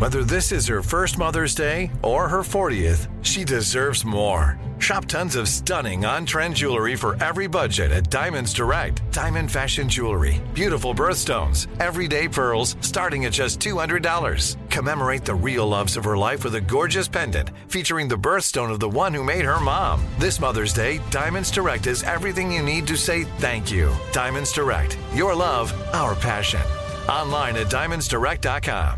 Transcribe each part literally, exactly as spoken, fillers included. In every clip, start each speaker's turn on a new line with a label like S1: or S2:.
S1: Whether this is her first Mother's Day or her fortieth, she deserves more. Shop tons of stunning on-trend jewelry for every budget at Diamonds Direct. Diamond fashion jewelry, beautiful birthstones, everyday pearls starting at just two hundred dollars. Commemorate the real loves of her life with a gorgeous pendant featuring the birthstone of the one who made her mom. This Mother's Day, Diamonds Direct is everything you need to say thank you. Diamonds Direct, your love, our passion. Online at diamonds direct dot com.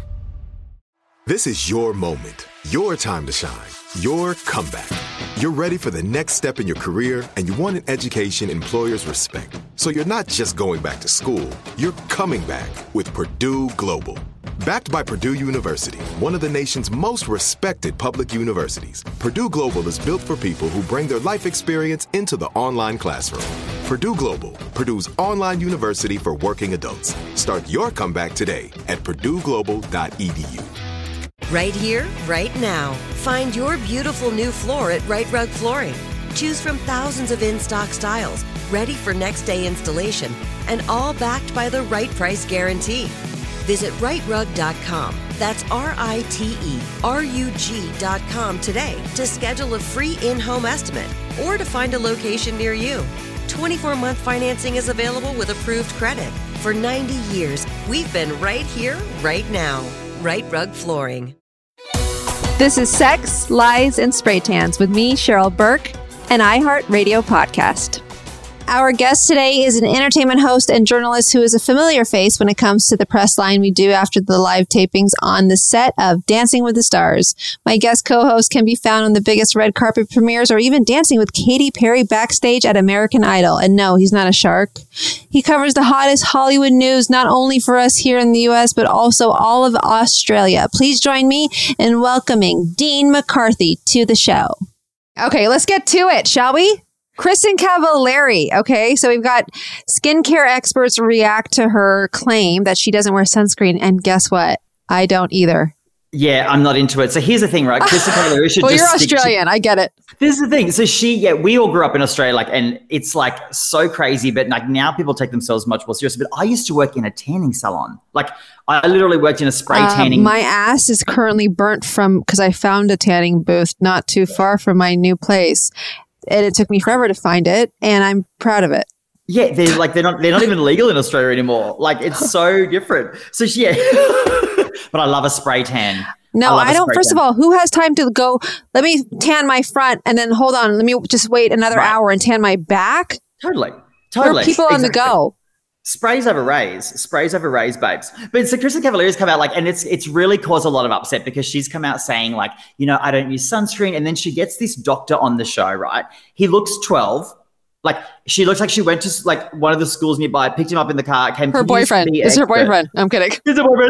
S2: This is your moment, your time to shine, your comeback. You're ready for the next step in your career, and you want an education employers respect. So you're not just going back to school, you're coming back with Purdue Global. Backed by Purdue University, one of the nation's most respected public universities, Purdue Global is built for people who bring their life experience into the online classroom. Purdue Global, Purdue's online university for working adults. Start your comeback today at purdue global dot e d u.
S3: Right here, right now. Find your beautiful new floor at Right Rug Flooring. Choose from thousands of in-stock styles, ready for next day installation, and all backed by the right price guarantee. Visit right rug dot com. That's R I T E R U G dot com today to schedule a free in-home estimate or to find a location near you. twenty-four month financing is available with approved credit. For ninety years, we've been right here, right now. Right Rug Flooring.
S4: This is Sex, Lies, and Spray Tans with me, Cheryl Burke, an iHeartRadio podcast. Our guest today is an entertainment host and journalist who is a familiar face when it comes to the press line we do after the live tapings on the set of Dancing with the Stars. My guest co-host can be found on the biggest red carpet premieres or even dancing with Katy Perry backstage at American Idol. And no, he's not a shark. He covers the hottest Hollywood news, not only for us here in the U S, but also all of Australia. Please join me in welcoming Dean McCarthy to the show. Okay, let's get to it, shall we? Kristin Cavallari. Okay, so we've got skincare experts react to her claim that she doesn't wear sunscreen. And guess what? I don't either.
S5: Yeah, I'm not into it. So here's the thing, right? Kristin Cavallari should
S4: well,
S5: just
S4: you're Australian.
S5: To-
S4: I get it.
S5: This is the thing. So she, yeah, we all grew up in Australia, like, and it's like so crazy, but like now people take themselves much more seriously. But I used to work in a tanning salon. Like I literally worked in a spray
S4: uh,
S5: tanning.
S4: My ass is currently burnt from, because I found a tanning booth not too far from my new place. And it took me forever to find it, and I'm proud of it.
S5: Yeah, they're like they're not they're not even legal in Australia anymore. Like it's so different. So she, yeah, but I love a spray tan.
S4: No, I, I don't. First tan. of all, who has time to go? Let me tan my front, and then hold on. Let me just wait another right. hour and tan my back.
S5: Totally, totally.
S4: There are people on exactly. the go.
S5: Sprays over rays, sprays over rays, babes. But so Kristin Cavallari's come out like, and it's it's really caused a lot of upset because she's come out saying like, you know, I don't use sunscreen, and then she gets this doctor on the show, right? He looks twelve, like she looks like she went to like one of the schools nearby, picked him up in the car, came.
S4: Her boyfriend. It's her boyfriend. I'm kidding.
S5: It's her boyfriend.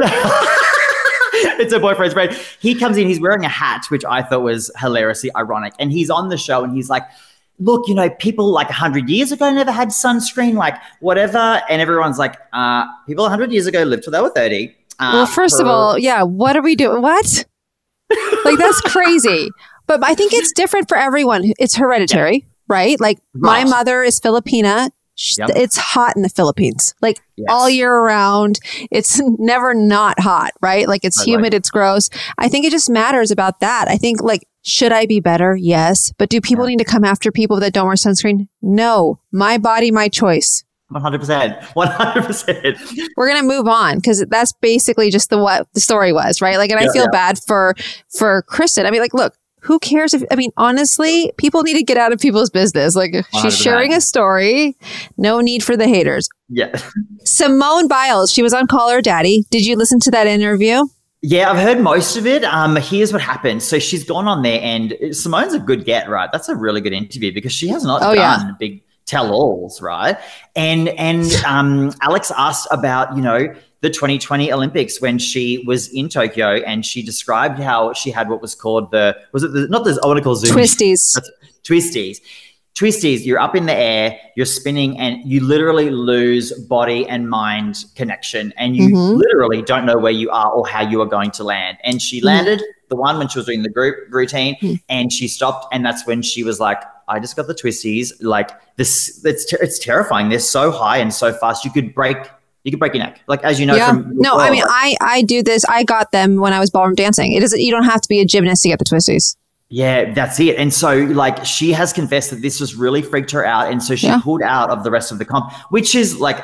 S5: It's her boyfriend's friend. He comes in, he's wearing a hat, which I thought was hilariously ironic, and he's on the show, and he's like, look, you know, people like one hundred years ago never had sunscreen, like whatever. And everyone's like, uh, people one hundred years ago lived till they were thirty. Uh,
S4: well, first of all, yeah, what are we doing? What? Like, that's crazy. But I think it's different for everyone. It's hereditary, yeah. right? Like, right. my mother is Filipina. Yep. It's hot in the Philippines, like yes. all year around. It's never not hot, right? Like it's I humid, like it. it's gross. I think it just matters about that. I think like, should I be better? Yes. But do people yeah. need to come after people that don't wear sunscreen? No. My body, my choice.
S5: one hundred percent. one hundred percent.
S4: We're going to move on because that's basically just the what the story was, right? Like, and yeah, I feel yeah. bad for, for Kristin. I mean, like, look, who cares if, I mean, honestly, people need to get out of people's business. Like, one hundred percent. She's sharing a story. No need for the haters.
S5: Yeah.
S4: Simone Biles, she was on Call Her Daddy. Did you listen to that interview?
S5: Yeah, I've heard most of it. Um, here's what happened. So she's gone on there, and Simone's a good get, right? That's a really good interview because she has not oh, done yeah. big tell-alls, right? And and um, Alex asked about, you know, the twenty twenty Olympics when she was in Tokyo, and she described how she had what was called the, was it the, not the, I want to call Zoom.
S4: Twisties.
S5: That's, twisties. Twisties, you're up in the air, you're spinning, and you literally lose body and mind connection, and you mm-hmm. literally don't know where you are or how you are going to land. And she landed mm-hmm. the one when she was doing the group routine, mm-hmm. and she stopped, and that's when she was like, I just got the twisties. Like this, it's, ter- it's terrifying. They're so high and so fast. You could break You could break your neck. Like, as you know
S4: yeah.
S5: from
S4: No,
S5: before,
S4: I mean,
S5: like,
S4: I, I do this. I got them when I was ballroom dancing. It isn't, you don't have to be a gymnast to get the twisties.
S5: yeah, that's it. And so, like, she has confessed that this just really freaked her out. And so she
S4: Yeah.
S5: pulled out of the rest of the comp, which is, like,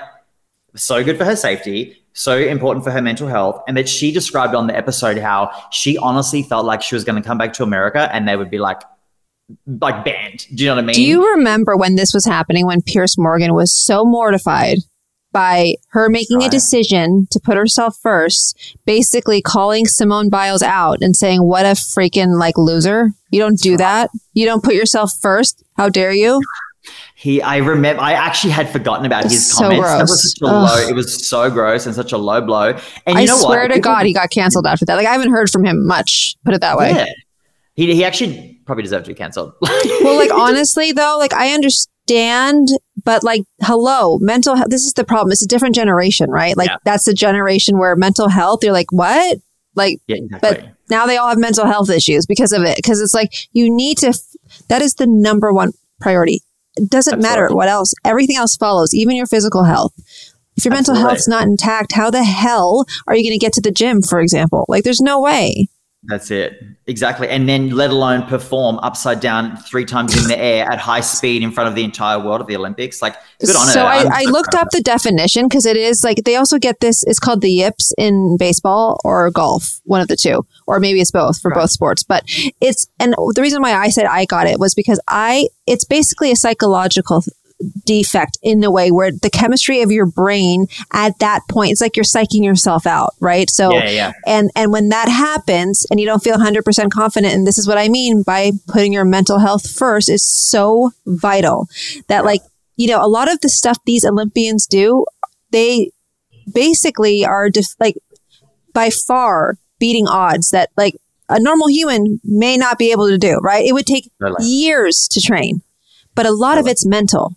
S5: so good for her safety, so important for her mental health. And that she described on the episode how she honestly felt like she was going to come back to America and they would be, like, like banned. Do you know what I mean?
S4: Do you remember when this was happening, when Pierce Morgan was so mortified by her making
S5: Right.
S4: a decision to put herself first, basically calling Simone Biles out and saying, what a freaking like loser. You don't do that. You don't put yourself first. How dare you?
S5: He, I remember, I actually had forgotten about his
S4: So
S5: comments. That
S4: gross.
S5: was such a
S4: Ugh.
S5: low, it was so gross and such a low blow. And you
S4: I
S5: know
S4: swear
S5: what?
S4: to
S5: People-
S4: God, he got canceled after that. Like, I haven't heard from him much, put it that way.
S5: Yeah. He, he actually probably deserved to be cancelled.
S4: Well, like, honestly, though, like, I understand, but like, hello, mental health. This is the problem. It's a different generation, right? Like,
S5: Yeah.
S4: that's the generation where mental health, you're like, what? Like,
S5: Yeah, exactly.
S4: but now they all have mental health issues because of it. Because it's like, you need to, f- that is the number one priority. It doesn't matter
S5: Absolutely.
S4: what else. Everything else follows, even your physical health. If your mental
S5: Absolutely.
S4: health's not intact, how the hell are you going to get to the gym, for example? Like, there's no way.
S5: That's it. Exactly. And then let alone perform upside down three times in the air at high speed in front of the entire world at the Olympics. Like, good on her.
S4: So I,
S5: I'm
S4: I
S5: so
S4: looked
S5: proud
S4: up
S5: of her.
S4: the definition because it is like they also get this. It's called the yips in baseball or golf, one of the two, or maybe it's both for
S5: Right.
S4: both sports. But it's and the reason why I said I got it was because I it's basically a psychological defect in the way where the chemistry of your brain at that point, it's like you're psyching yourself out, right? So
S5: Yeah, yeah.
S4: and and when that happens and you don't feel one hundred percent confident, and this is what I mean by putting your mental health first, is so vital that like, you know, a lot of the stuff these Olympians do, they basically are def- like by far beating odds that like a normal human may not be able to do, right? It would take
S5: Totally.
S4: years to train, but a lot of
S5: Totally.
S4: it's mental.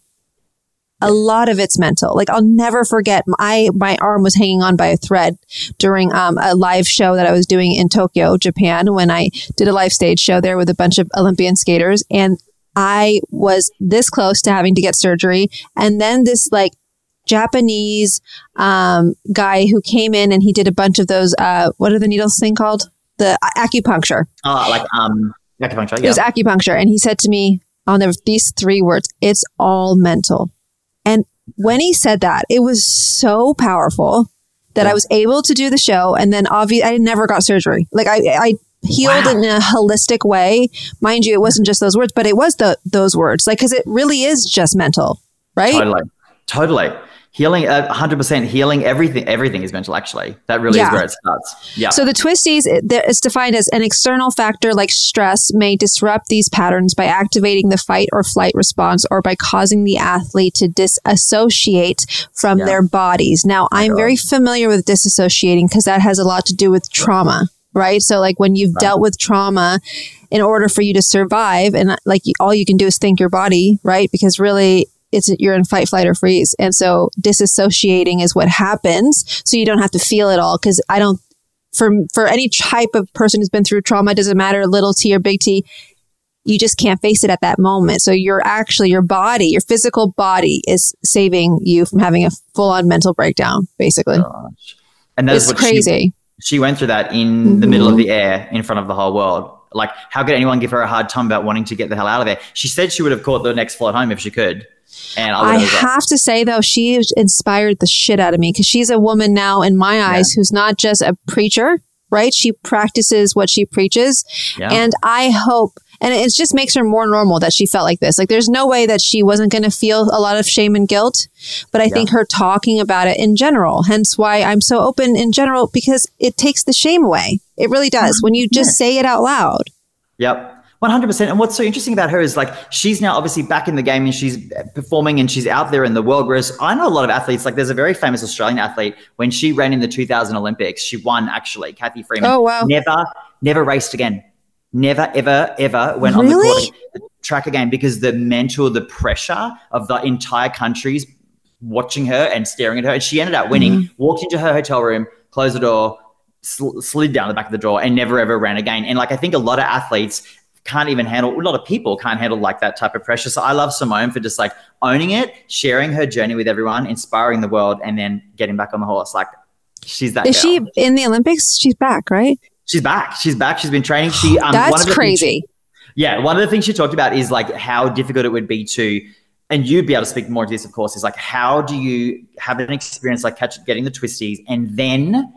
S4: A lot of it's mental. Like I'll never forget, I my arm was hanging on by a thread during um, a live show that I was doing in Tokyo, Japan, when I did a live stage show there with a bunch of Olympian skaters, and I was this close to having to get surgery. And then this like Japanese um, guy who came in and he did a bunch of those. Uh, what are the needles thing called? The uh, acupuncture.
S5: Oh, like um, acupuncture.
S4: It was
S5: Yeah.
S4: acupuncture, and he said to me on there these three words: "It's all mental." And when he said that, it was so powerful that
S5: Yeah.
S4: I was able to do the show. And then obviously I never got surgery. Like I, I healed
S5: Wow.
S4: in a holistic way. Mind you, it wasn't just those words, but it was the those words. Like, because it really is just mental, right?
S5: Totally. Totally. Healing, uh, one hundred percent healing, everything, everything is mental, actually. That really
S4: Yeah.
S5: is where it starts. Yeah.
S4: So the twisties, it- there- it's defined as an external factor like stress may disrupt these patterns by activating the fight or flight response or by causing the athlete to disassociate from
S5: Yeah.
S4: their bodies. Now, I'm
S5: God.
S4: very familiar with disassociating because that has a lot to do with trauma, right? So like when you've dealt with trauma, in order for you to survive, and like you, all you can do is think your body, right? Because really, it's you're in fight, flight, or freeze. And so disassociating is what happens. So you don't have to feel it all. Cause I don't, for, for any type of person who's been through trauma, it doesn't matter, little T or big T, you just can't face it at that moment. So you're actually, your body, your physical body is saving you from having a full on mental breakdown, basically.
S5: Gosh. And that's
S4: It's
S5: what she,
S4: crazy.
S5: she went through that in the middle of the air in front of the whole world. Like, how could anyone give her a hard time about wanting to get the hell out of there? She said she would have caught the next flight home if she could. And I,
S4: I
S5: would have
S4: have to say, though, she inspired the shit out of me because she's a woman now, in my eyes, who's not just a preacher, right? She practices what she preaches.
S5: Yeah.
S4: And I hope, and it just makes her more normal that she felt like this. Like, there's no way that she wasn't going to feel a lot of shame and guilt. But I think her talking about it in general, hence why I'm so open in general, because it takes the shame away. It really does. When you just say it out loud.
S5: Yep. one hundred percent. And what's so interesting about her is like, she's now obviously back in the game and she's performing and she's out there in the world. Whereas I know a lot of athletes, like there's a very famous Australian athlete, when she ran in the two thousand Olympics, she won actually, Kathy Freeman.
S4: Oh, wow.
S5: Never, never raced again. Never, ever, ever went
S4: Really?
S5: on the, court, the track again because the mental, the pressure of the entire country's watching her and staring at her. And she ended up winning,
S4: Mm-hmm.
S5: walked into her hotel room, closed the door, sl- slid down the back of the door and never, ever ran again. And like, I think a lot of athletes can't even handle, a lot of people can't handle like that type of pressure. So I love Simone for just like owning it, sharing her journey with everyone, inspiring the world, and then getting back on the horse. Like she's that
S4: Is
S5: girl.
S4: she in the Olympics? She's back, right?
S5: She's back. She's back. She's been training. She um,
S4: That's
S5: one of the
S4: crazy.
S5: She, yeah. One of the things she talked about is like how difficult it would be to, and you'd be able to speak more to this, of course, is like, how do you have an experience like catch, getting the twisties and then,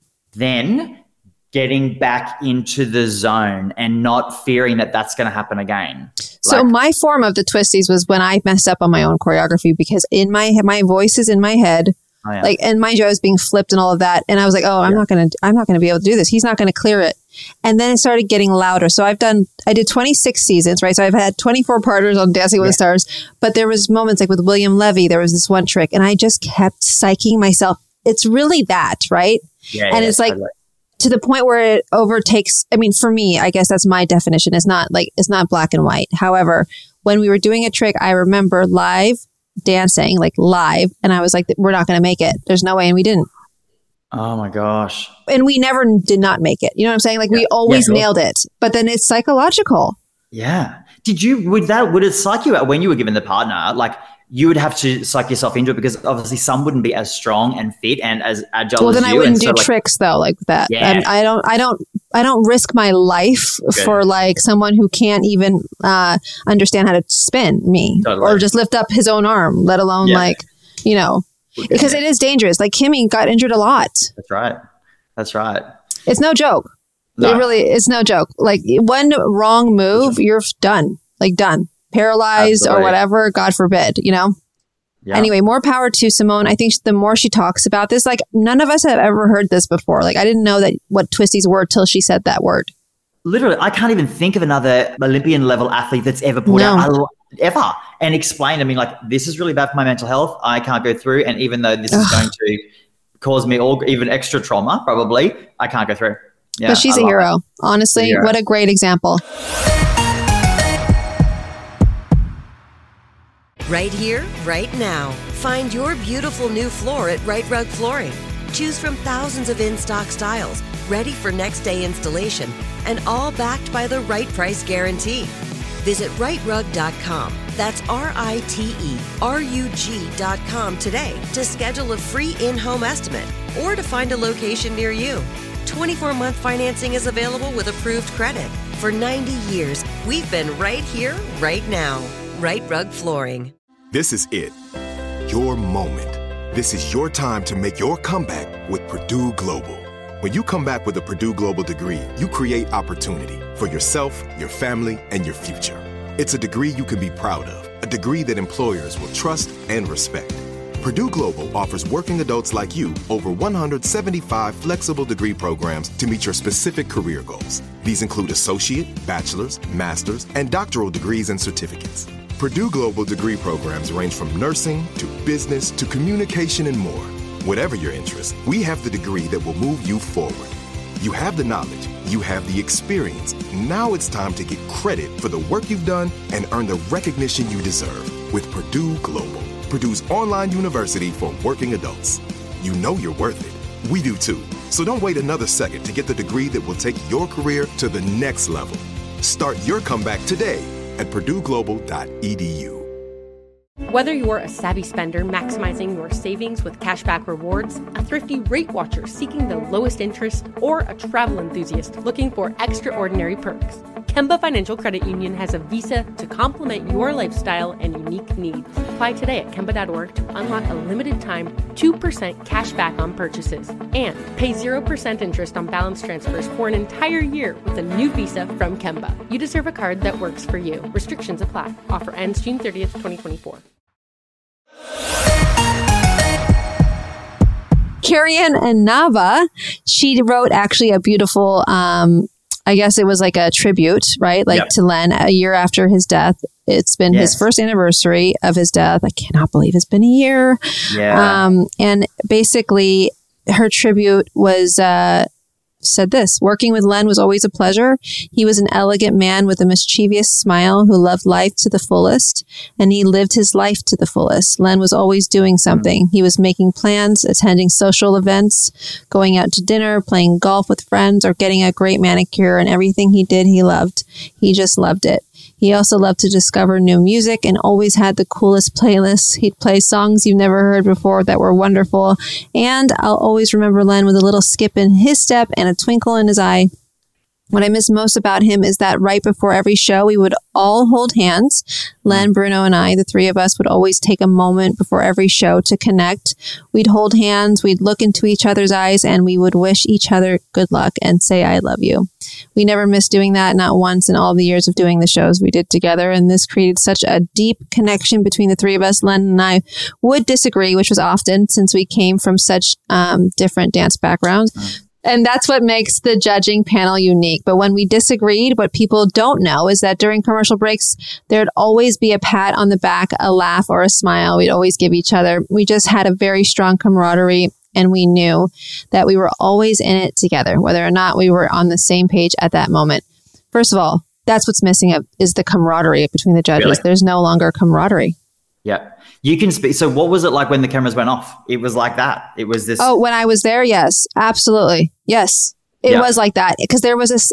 S5: then getting back into the zone and not fearing that that's going to happen again?
S4: So
S5: like,
S4: my form of the twisties was when I messed up on my own choreography, because in my my voice is in my head, oh, yeah. like, and mind you, I was being flipped and all of that, and I was like, oh, I'm yeah. not gonna, I'm not gonna be able to do this. He's not gonna clear it. And then it started getting louder. So I've done, I did twenty-six seasons, right? So I've had twenty-four partners on Dancing with yeah. the Stars, but there was moments like with William Levy, there was this one trick, and I just kept psyching myself. It's really that, right? Yeah, and yeah, it's like. Totally. To the point where it overtakes, I mean, for me, I guess that's my definition. It's not like, it's not black and white. However, when we were doing a trick, I remember live dancing, like live, and I was like, we're not going to make it. There's no way. And we didn't.
S5: Oh my gosh.
S4: And we never did not make it. You know what I'm saying? Like yeah. we always yeah, nailed it, but then it's psychological.
S5: Yeah. Did you, would that, would it psych you out when you were given the partner? Like, you would have to psych yourself into it, because obviously some wouldn't be as strong and fit and as agile
S4: well,
S5: as you.
S4: Well, then I wouldn't do
S5: so, like,
S4: tricks though, like that.
S5: Yeah.
S4: I, I don't, I don't, I don't risk my life Good. for like someone who can't even uh, understand how to spin me totally. or just lift up his own arm, let alone yeah. like, you know, okay. because it is dangerous. Like Kimmy got injured a lot.
S5: That's right. That's right.
S4: It's no joke.
S5: No.
S4: It really, it's no joke. Like one wrong move, you're done, like done. Paralyzed Absolutely. or whatever, God forbid, you know? Yeah. Anyway, more power to Simone. I think the more she talks about this, like none of us have ever heard this before. Like I didn't know that what twisties were till she said that word.
S5: Literally, I can't even think of another Olympian level athlete that's ever pulled
S4: no.
S5: out, ever, and explained to me like, this is really bad for my mental health. I can't go through. And even though this is going to cause me all even extra trauma, probably, I can't go through. Yeah,
S4: but she's
S5: I
S4: a hero.
S5: It.
S4: Honestly,
S5: a hero.
S4: What a great example.
S3: Right here, right now. Find your beautiful new floor at Right Rug Flooring. Choose from thousands of in-stock styles, ready for next day installation, and all backed by the right price guarantee. Visit right rug dot com. That's R I T E R U G dot com today to schedule a free in-home estimate or to find a location near you. twenty-four month financing is available with approved credit. For ninety years, we've been right here, right now. Right Rug Flooring.
S2: This is it. Your moment. This is your time to make your comeback with Purdue Global. When you come back with a Purdue Global degree, you create opportunity for yourself, your family, and your future. It's a degree you can be proud of, a degree that employers will trust and respect. Purdue Global offers working adults like you over one hundred seventy-five flexible degree programs to meet your specific career goals. These include associate, bachelor's, master's, and doctoral degrees and certificates. Purdue Global degree programs range from nursing to business to communication and more. Whatever your interest, we have the degree that will move you forward. You have the knowledge, you have the experience. Now it's time to get credit for the work you've done and earn the recognition you deserve with Purdue Global, Purdue's online university for working adults. You know you're worth it. We do too. So don't wait another second to get the degree that will take your career to the next level. Start your comeback today at purdue global dot e d u.
S6: Whether you're a savvy spender maximizing your savings with cashback rewards, a thrifty rate watcher seeking the lowest interest, or a travel enthusiast looking for extraordinary perks, Kemba Financial Credit Union has a visa to complement your lifestyle and unique needs. Apply today at kemba dot org to unlock a limited time two percent cash back on purchases and pay zero percent interest on balance transfers for an entire year with a new visa from Kemba. You deserve a card that works for you. Restrictions apply. Offer ends June thirtieth, twenty twenty-four.
S4: Carrie-Anne Nava, she wrote actually a beautiful, um, I guess it was like a tribute, right? Like yep. to Len a year after his death. It's been yes. his first anniversary of his death. I cannot believe it's been a year.
S5: Yeah.
S4: Um, and basically her tribute was uh, said this: working with Len was always a pleasure. He was an elegant man with a mischievous smile who loved life to the fullest, and he lived his life to the fullest. Len was always doing something. He was making plans, attending social events, going out to dinner, playing golf with friends, or getting a great manicure, and everything he did, he loved. He just loved it. He also loved to discover new music and always had the coolest playlists. He'd play songs you've never heard before that were wonderful. And I'll always remember Len with a little skip in his step and a twinkle in his eye. What I miss most about him is that right before every show, we would all hold hands. Len, Bruno, and I, the three of us, would always take a moment before every show to connect. We'd hold hands, we'd look into each other's eyes, and we would wish each other good luck and say, I love you. We never missed doing that, not once in all the years of doing the shows we did together. And this created such a deep connection between the three of us. Len and I would disagree, which was often since we came from such um, different dance backgrounds. Mm. And that's what makes the judging panel unique. But when we disagreed, what people don't know is that during commercial breaks, there'd always be a pat on the back, a laugh, or a smile. We'd always give each other. We just had a very strong camaraderie, and we knew that we were always in it together, whether or not we were on the same page at that moment. First of all, that's what's missing is the camaraderie between the judges. Really? There's no longer camaraderie.
S5: Yeah. You can speak. So what was it like when the cameras went off? It was like that. It was this.
S4: Oh, when I was there? Yes, absolutely. Yes, it yeah. was like that because there was this.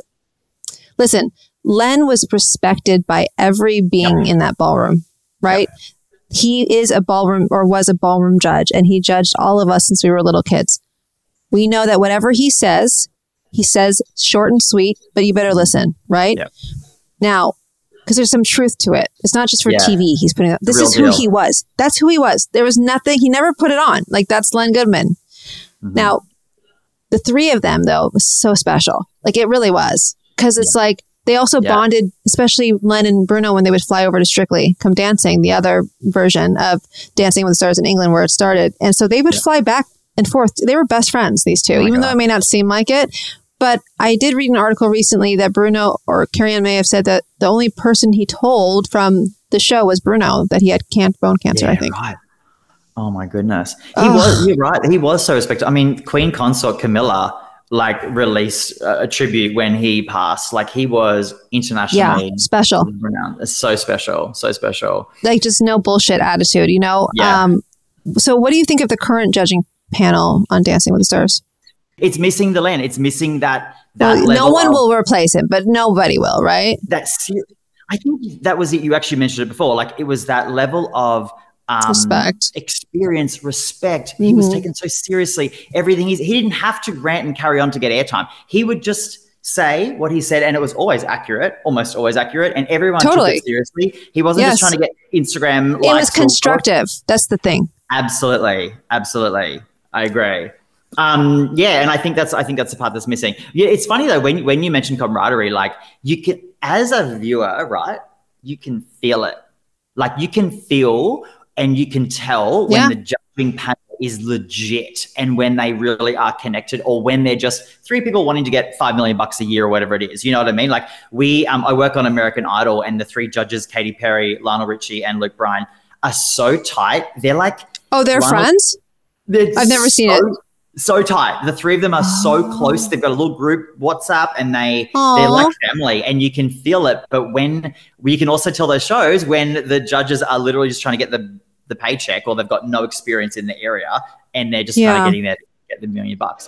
S4: Listen, Len was respected by every being yeah. in that ballroom, right? Yeah. He is a ballroom or was a ballroom judge, and he judged all of us since we were little kids. We know that whatever he says, he says short and sweet, but you better listen, right? Yeah. Now, because there's some truth to it. It's not just for yeah. T V. He's putting up. This Real is who deal. he was. That's who he was. There was nothing. He never put it on. Like, that's Len Goodman. Mm-hmm. Now, the three of them, though, was so special. Like, it really was. Because it's yeah. like, they also yeah. bonded, especially Len and Bruno, when they would fly over to Strictly Come Dancing, the other version of Dancing with the Stars in England, where it started. And so they would yeah. fly back and forth. They were best friends, these two, oh even God. though it may not seem like it. But I did read an article recently that Bruno or Carrie-Anne may have said that the only person he told from the show was Bruno, that he had can- bone cancer, yeah, I think. Right.
S5: Oh, my goodness. He oh. was, you're right. He was so respected. I mean, Queen Consort Camilla, like, released a tribute when he passed. Like, he was internationally
S4: yeah, special.
S5: renowned. It's so special. So special.
S4: Like, just no bullshit attitude, you know?
S5: Yeah.
S4: Um, so what do you think of the current judging panel on Dancing with the Stars?
S5: It's missing the Len. It's missing that. that
S4: well, no one of, will replace him, but nobody will, right?
S5: That's. I think that was it. You actually mentioned it before. Like, it was that level of um,
S4: respect,
S5: experience, respect. Mm-hmm. He was taken so seriously. Everything he's. He didn't have to rant and carry on to get airtime. He would just say what he said, and it was always accurate, almost always accurate, and everyone totally. took it seriously. He wasn't yes. just trying to get Instagram likes.
S4: It was constructive. That's the thing.
S5: Absolutely, absolutely. I agree. Um, yeah, and I think that's I think that's the part that's missing. Yeah, it's funny though when when you mention camaraderie, like, you can, as a viewer, right? You can feel it. Like, you can feel and you can tell when yeah. the judging panel is legit and when they really are connected, or when they're just three people wanting to get five million bucks a year or whatever it is. You know what I mean? Like, we, um, I work on American Idol, and the three judges, Katy Perry, Lionel Richie, and Luke Bryan, are so tight. They're like,
S4: oh, they're Lionel, friends.
S5: They're
S4: I've never
S5: so,
S4: seen it.
S5: So tight. The three of them are oh. so close. They've got a little group WhatsApp, and they
S4: Aww.
S5: they're like family, and you can feel it. But when you can also tell those shows when the judges are literally just trying to get the the paycheck, or they've got no experience in the area, and they're just yeah. kind of getting there to get the million bucks.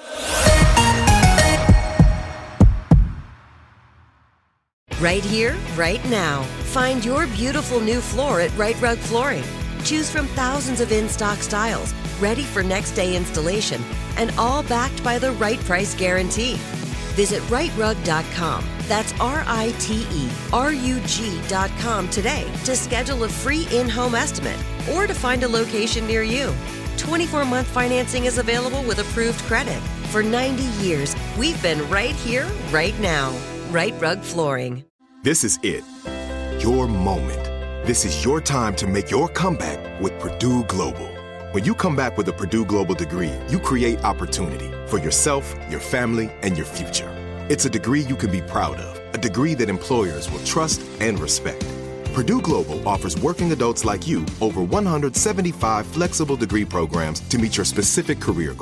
S3: Right here, right now. Find your beautiful new floor at Right Rug Flooring. Choose from thousands of in-stock styles, ready for next day installation, and all backed by the right price guarantee. Visit right rug dot com. That's R I T E R U G dot com today to schedule a free in-home estimate or to find a location near you. twenty-four month financing is available with approved credit. For ninety years, we've been right here, right now. Right Rug Flooring.
S2: This is it. Your moment. This is your time to make your comeback with Purdue Global. When you come back with a Purdue Global degree, you create opportunity for yourself, your family, and your future. It's a degree you can be proud of, a degree that employers will trust and respect. Purdue Global offers working adults like you over one hundred seventy-five flexible degree programs to meet your specific career goals.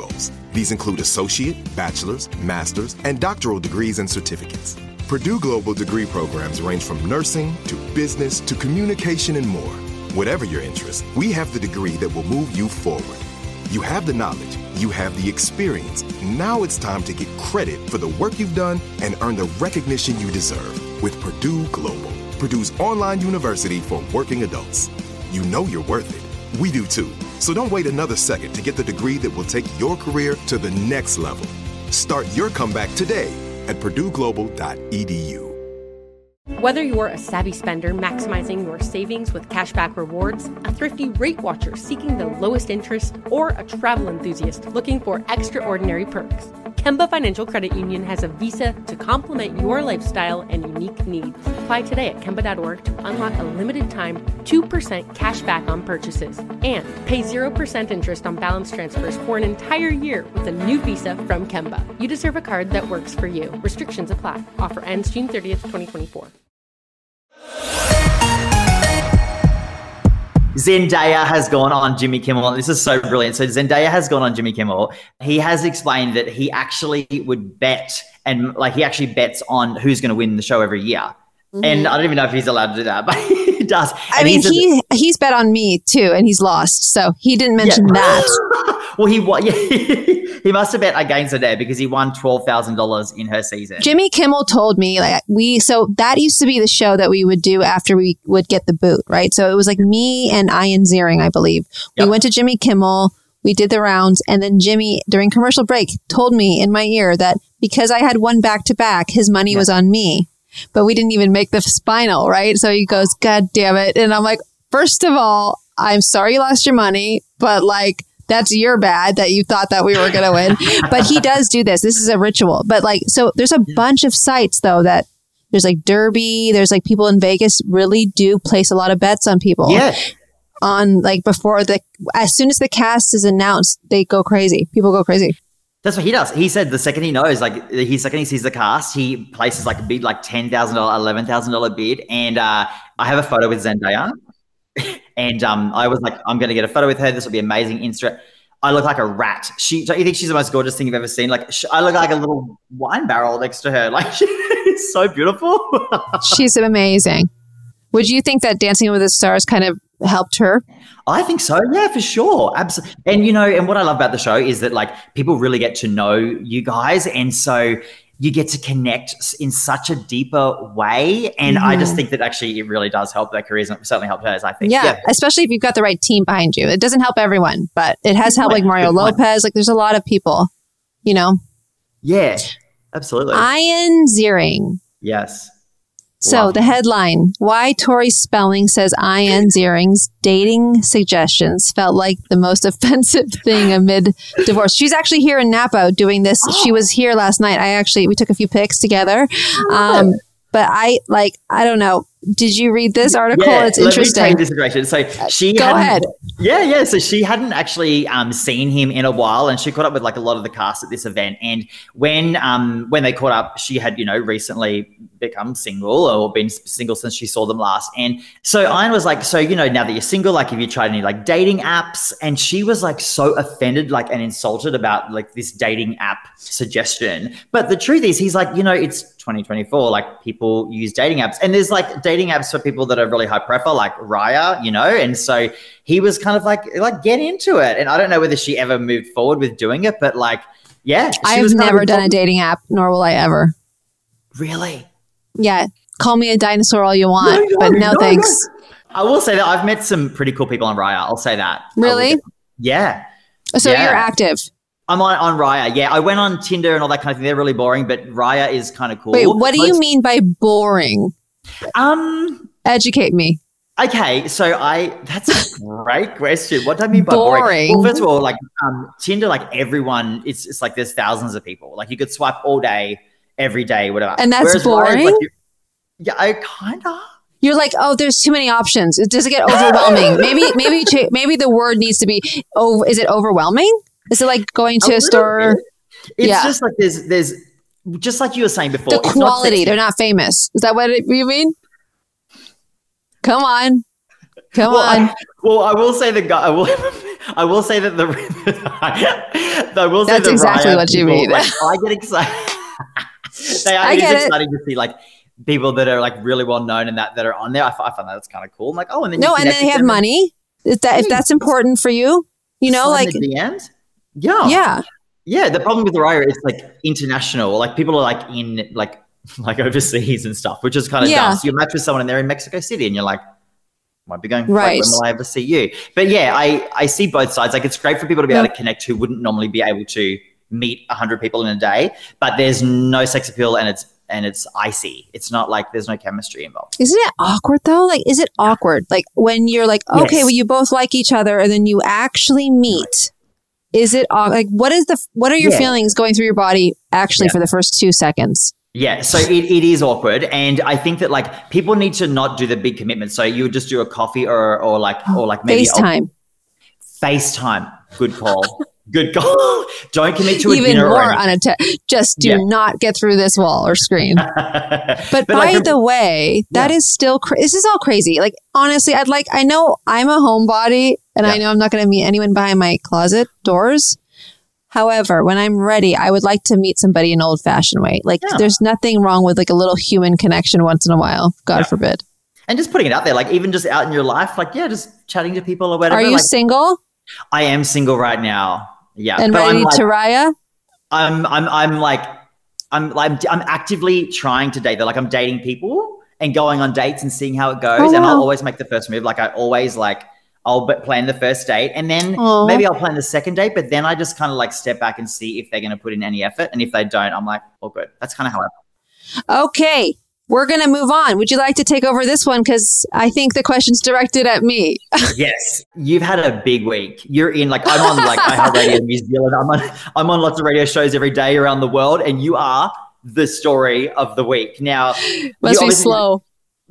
S2: These include associate, bachelor's, master's, and doctoral degrees and certificates. Purdue Global degree programs range from nursing to business to communication and more. Whatever your interest, we have the degree that will move you forward. You have the knowledge, you have the experience. Now it's time to get credit for the work you've done and earn the recognition you deserve with Purdue Global, Purdue's online university for working adults. You know you're worth it. We do too. So don't wait another second to get the degree that will take your career to the next level. Start your comeback today at purdue global dot e d u.
S6: Whether you're a savvy spender maximizing your savings with cashback rewards, a thrifty rate watcher seeking the lowest interest, or a travel enthusiast looking for extraordinary perks, Kemba Financial Credit Union has a visa to complement your lifestyle and unique needs. Apply today at kemba dot org to unlock a limited time two percent cash back on purchases and pay zero percent interest on balance transfers for an entire year with a new visa from Kemba. You deserve a card that works for you. Restrictions apply. Offer ends June thirtieth, twenty twenty-four.
S5: Zendaya has gone on Jimmy Kimmel. This is so brilliant. So Zendaya has gone on Jimmy Kimmel. He has explained that he actually would bet, and like he actually bets on who's going to win the show every year. Mm-hmm. And I don't even know if he's allowed to do that, but he does.
S4: I
S5: and
S4: mean,
S5: he's,
S4: he a, he's bet on me too, and he's lost. So he didn't mention yeah. that.
S5: Well, he won. Yeah, he must have bet against Zendaya because he won twelve thousand dollars in her season.
S4: Jimmy Kimmel told me like we, so that used to be the show that we would do after we would get the boot, right? So it was like me and Ian Ziering, I believe. Yep. We went to Jimmy Kimmel, we did the rounds, and then Jimmy, during commercial break, told me in my ear that because I had one back to back, his money yep. was on me. But we didn't even make the final, right? So he goes, God damn it. And I'm like, first of all, I'm sorry you lost your money, but like, that's your bad that you thought that we were going to win. But he does do this. This is a ritual. But like, so there's a bunch of sites though that there's like Derby. There's like people in Vegas really do place a lot of bets on people.
S5: Yeah.
S4: On like before the, as soon as the cast is announced, they go crazy. People go crazy.
S5: That's what he does. He said the second he knows, like he second he sees the cast, he places like a bid, like ten thousand dollars, eleven thousand dollars bid. And uh, I have a photo with Zendaya. And um, I was like, I'm going to get a photo with her. This will be amazing. Insta. I look like a rat. She, don't you think she's the most gorgeous thing you've ever seen? Like, she, I look like a little wine barrel next to her. Like, she's so beautiful.
S4: She's amazing. Would you think that Dancing with the Stars kind of helped her?
S5: I think so. Yeah, for sure. Absolutely. And, you know, and what I love about the show is that, like, people really get to know you guys. And so you get to connect in such a deeper way. And mm-hmm. I just think that actually it really does help their careers, and it certainly helped hers, I think.
S4: Yeah, yeah, especially if you've got the right team behind you. It doesn't help everyone, but it has helped like Mario Lopez. Like there's a lot of people, you know?
S5: Yeah, absolutely.
S4: Ian Ziering.
S5: Yes.
S4: So
S5: Love.
S4: The headline, why Tori Spelling says Ian Ziering's dating suggestions felt like the most offensive thing amid divorce. She's actually here in Napa doing this. Oh. She was here last night. I actually, we took a few pics together. Um, but I like, I don't know. Did you read this article?
S5: Yeah,
S4: it's interesting.
S5: Let me take this So she
S4: Go ahead.
S5: Yeah, yeah. So she hadn't actually um, seen him in a while, and she caught up with like a lot of the cast at this event. And when um, when they caught up, she had, you know, recently become single or been single since she saw them last. And so Ian was like, so, you know, now that you're single, like have you tried any like dating apps? And she was like so offended, like and insulted about like this dating app suggestion. But the truth is, he's like, you know, it's twenty twenty-four, like people use dating apps, and there's like dating apps for people that are really high profile, like Raya, you know. And so he was kind of like, like get into it. And I don't know whether she ever moved forward with doing it, but like, yeah,
S4: I have never done a dating app, nor will I ever.
S5: Really?
S4: Yeah, call me a dinosaur all you want, no, no, but no, no thanks. No.
S5: I will say that I've met some pretty cool people on Raya. I'll say that.
S4: Really?
S5: Yeah.
S4: So
S5: yeah.
S4: You're active.
S5: I'm on, on Raya. Yeah, I went on Tinder and all that kind of thing. They're really boring, but Raya is kind of cool.
S4: Wait, what do Most, you mean by boring?
S5: Um,
S4: Educate me.
S5: Okay, so I that's a great question. What do I mean by
S4: boring?
S5: boring? Well, first of all, like um, Tinder, like everyone, it's it's like there's thousands of people. Like you could swipe all day, every day, whatever.
S4: And that's Whereas boring?
S5: Like, yeah, I kind of.
S4: You're like, oh, there's too many options. Does it get overwhelming? maybe, maybe, maybe the word needs to be. Oh, is it overwhelming? Is it like going to a, a store?
S5: Bit. It's yeah. just like there's, there's just like you were saying before.
S4: The quality, not they're not famous. Is that what it, you mean? Come on, come
S5: well,
S4: on.
S5: I, well, I will say the guy. I will, I will say that the. I will say
S4: That's
S5: the
S4: exactly what you
S5: people,
S4: mean.
S5: Like, I get excited. they are,
S4: I get
S5: it is
S4: it.
S5: exciting to see like people that are like really well known and that that are on there. I, f- I find that that's kind of cool. I'm like, oh, and then
S4: no,
S5: you
S4: and then they have
S5: them.
S4: money. If that if that's important for you, you know, like
S5: at the end. Yeah.
S4: Yeah.
S5: Yeah. The problem with Raya is like international. Like people are like in like like overseas and stuff, which is kind of
S4: Yeah.
S5: dumb. So you match with someone and they're in Mexico City and you're like, might be going,
S4: Right.
S5: like, when will I ever see you? But yeah, I, I see both sides. Like it's great for people to be able to connect who wouldn't normally be able to meet a hundred people in a day, but there's no sex appeal and it's and it's icy. It's not like there's no chemistry involved.
S4: Isn't it awkward though? Like, is it awkward? Like when you're like, okay,
S5: Yes.
S4: well, you both like each other, and then you actually meet. Is it aw- like what is the what are your
S5: Yeah.
S4: feelings going through your body actually
S5: Yeah.
S4: for the first two seconds?
S5: Yeah, so it, it is awkward, and I think that like people need to not do the big commitment. So you would just do a coffee or or like or like maybe
S4: FaceTime.
S5: A, FaceTime. Good call. Good call. Don't commit to a
S4: Even
S5: dinner.
S4: more
S5: or
S4: unattached. Just do
S5: Yeah.
S4: not get through this wall or screen.
S5: but
S4: But, by
S5: like,
S4: the way, that
S5: Yeah.
S4: is still, cra- this is all crazy. Like, honestly, I'd like, I know I'm a homebody and I
S5: Yeah.
S4: know I'm not going to meet anyone behind my closet doors. However, when I'm ready, I would like to meet somebody an old fashioned way. Like,
S5: Yeah.
S4: there's nothing wrong with like a little human connection once in a while. God
S5: Yeah.
S4: forbid.
S5: and just putting it out there, like even just out in your life, like yeah, just chatting to people or whatever.
S4: Are you
S5: like,
S4: single
S5: I am single right now. Yeah,
S4: and
S5: but
S4: ready
S5: I'm like,
S4: to Raya?
S5: I'm I'm I'm like I'm like I'm actively trying to date. They're like I'm dating people and going on dates and seeing how it goes.
S4: Oh,
S5: and I'll
S4: wow.
S5: always make the first move. Like I always like I'll b- plan the first date and then
S4: Aw.
S5: maybe I'll plan the second date. But then I just kind of like step back and see if they're going to put in any effort. And if they don't, I'm like, oh, good. That's kind of how I.
S4: Okay. We're going to move on. Would you like to take over this one? Because I think the question's directed at me.
S5: Yes, you've had a big week. You're in like I'm on like iHeartRadio New Zealand. I'm on I'm on lots of radio shows every day around the world, and you are the story of the week. Now, you
S4: Must be
S5: obviously-
S4: slow.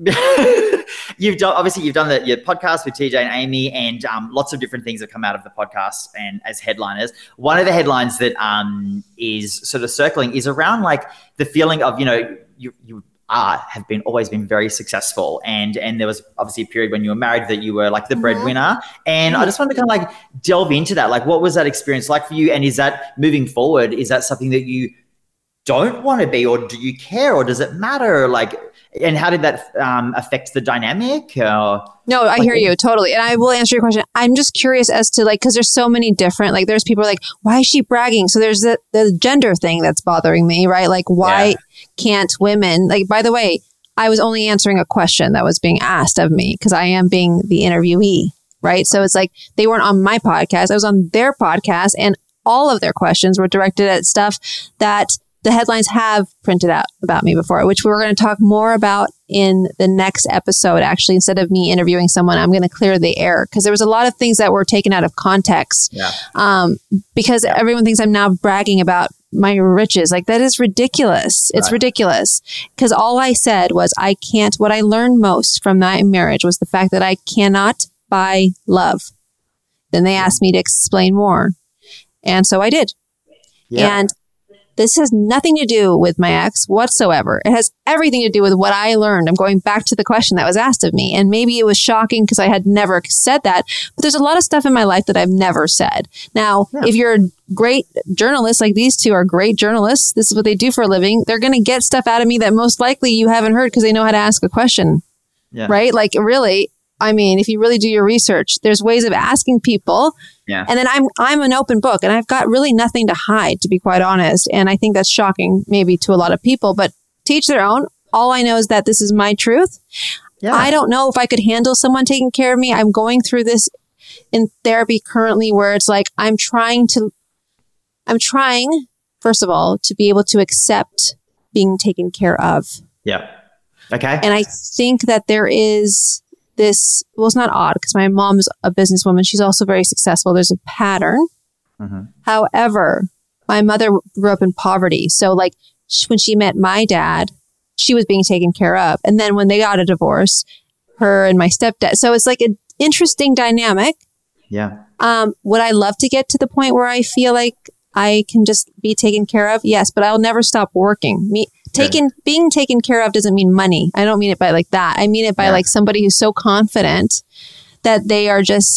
S5: you've done obviously you've done the, your podcast with T J and Amy, and um, lots of different things have come out of the podcast and as headliners. One of the headlines that um, is sort of circling is around like the feeling of you know you you are have been always been very successful, and and there was obviously a period when you were married that you were like the breadwinner, and I just wanted to kind of like delve into that. Like, what was that experience like for you, and is that moving forward? Is that something that you don't want to be, or do you care, or does it matter? Like, and how did that um, affect the dynamic? Uh,
S4: No, I hear you totally. And I will answer your question. I'm just curious as to like, because there's so many different, like there's people like, why is she bragging? So there's the, the gender thing that's bothering me, right? Like, why
S5: Yeah.
S4: can't women, like, by the way, I was only answering a question that was being asked of me because I am being the interviewee, right? So it's like they weren't on my podcast. I was on their podcast, and all of their questions were directed at stuff that the headlines have printed out about me before, which we're going to talk more about in the next episode. Actually, instead of me interviewing someone, I'm going to clear the air because there was a lot of things that were taken out of context.
S5: yeah,
S4: Um, because everyone thinks I'm now bragging about my riches. Like, that is ridiculous. It's
S5: Right.
S4: ridiculous. Because all I said was, I can't, what I learned most from my marriage was the fact that I cannot buy love. Then they asked me to explain more. And so I did.
S5: yeah.
S4: And this has nothing to do with my ex whatsoever. It has everything to do with what I learned. I'm going back to the question that was asked of me. And maybe it was shocking because I had never said that. But there's a lot of stuff in my life that I've never said. Now,
S5: Yeah.
S4: if you're a great journalist, like these two are great journalists, this is what they do for a living, they're going to get stuff out of me that most likely you haven't heard because they know how to ask a question,
S5: yeah.
S4: right? Like, really, I mean, if you really do your research, there's ways of asking people.
S5: Yeah.
S4: And then I'm I'm an open book, and I've got really nothing to hide, to be quite honest. And I think that's shocking maybe to a lot of people, but to each their own. All I know is that this is my truth.
S5: Yeah.
S4: I don't know if I could handle someone taking care of me. I'm going through this in therapy currently where it's like I'm trying to I'm trying, first of all, to be able to accept being taken care of.
S5: Yeah. Okay.
S4: And I think that there is this, well, it's not odd because my mom's a businesswoman. She's also very successful. There's a pattern.
S5: Mm-hmm.
S4: However, my mother grew up in poverty. So like sh- when she met my dad, she was being taken care of. And then when they got a divorce, her and my stepdad. So it's like an interesting dynamic.
S5: Yeah.
S4: Um, would I love to get to the point where I feel like I can just be taken care of? Yes, but I'll never stop working. Me taken being taken care of doesn't mean money. I don't mean it by like that. I mean it by
S5: Yeah.
S4: like somebody who's so confident that they are just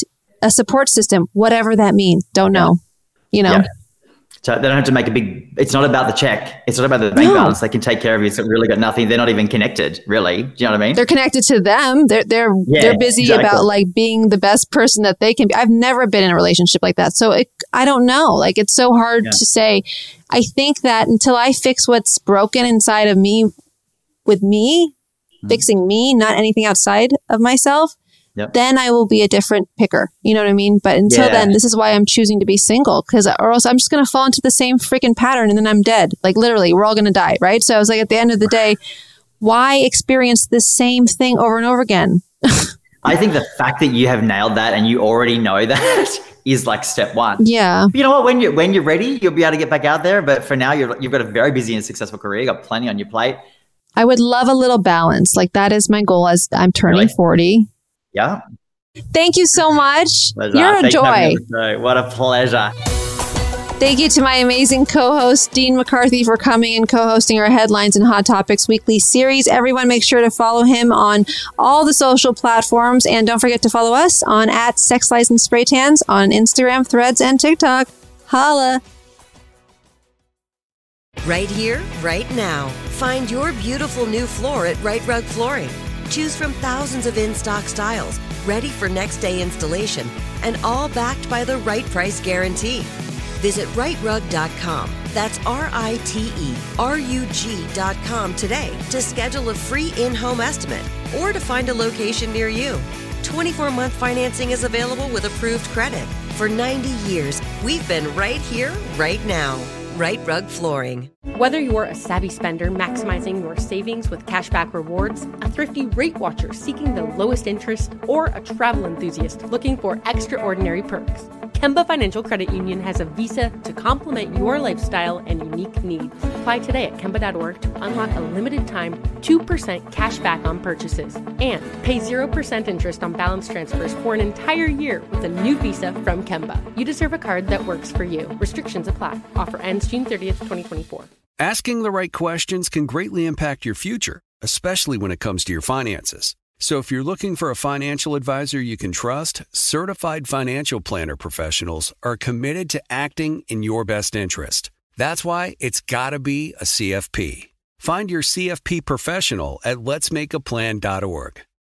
S4: a support system, whatever that means. Don't know, yeah. you know. Yeah.
S5: So they don't have to make a big, it's not about the check. It's not about the bank no. balance. They can take care of you. It's really got nothing. They're not even connected, really. Do you know what I mean?
S4: They're connected to them. They're, they're, yeah, they're busy exactly. about like being the best person that they can be. I've never been in a relationship like that. So it, I don't know. Like, it's so hard yeah. to say. I think that until I fix what's broken inside of me with me, mm-hmm. fixing me, not anything outside of myself, Yep. then I will be a different picker. You know what I mean? But until yeah. then, this is why I'm choosing to be single, because or else I'm just going to fall into the same freaking pattern and then I'm dead. Like literally, we're all going to die, right? So I was like, at the end of the day, why experience the same thing over and over again?
S5: I think the fact that you have nailed that and you already know that is like step one.
S4: Yeah.
S5: You know what? When you're, when you're ready, you'll be able to get back out there. But for now, you're, you've got a very busy and successful career. You've got plenty on your plate.
S4: I would love a little balance. Like that is my goal as I'm turning really? forty.
S5: Yeah.
S4: Thank you so much.
S5: Pleasure.
S4: You're a
S5: Thanks
S4: joy.
S5: What a pleasure.
S4: Thank you to my amazing co-host, Dean McCarthy, for coming and co-hosting our Headlines and Hot Topics weekly series. Everyone make sure to follow him on all the social platforms. And don't forget to follow us on at Sex, Lies, and Spray Tans on Instagram, Threads, and TikTok. Holla.
S3: Right here, right now. Find your beautiful new floor at Right Rug Flooring. Choose from thousands of in-stock styles, ready for next day installation, and all backed by the right price guarantee. Visit right rug dot com. That's R I T E R U G dot com today to schedule a free in-home estimate or to find a location near you. twenty-four month financing is available with approved credit. For ninety years, we've been right here, right now. Right Rug Flooring.
S6: Whether you're a savvy spender maximizing your savings with cashback rewards, a thrifty rate watcher seeking the lowest interest, or a travel enthusiast looking for extraordinary perks, Kemba Financial Credit Union has a visa to complement your lifestyle and unique needs. Apply today at Kemba dot org to unlock a limited time two percent cash back on purchases and pay zero percent interest on balance transfers for an entire year with a new visa from Kemba. You deserve a card that works for you. Restrictions apply. Offer ends June thirtieth, twenty twenty-four.
S7: Asking the right questions can greatly impact your future, especially when it comes to your finances. So if you're looking for a financial advisor you can trust, certified financial planner professionals are committed to acting in your best interest. That's why it's got to be a C F P. Find your C F P professional at lets make a plan dot org.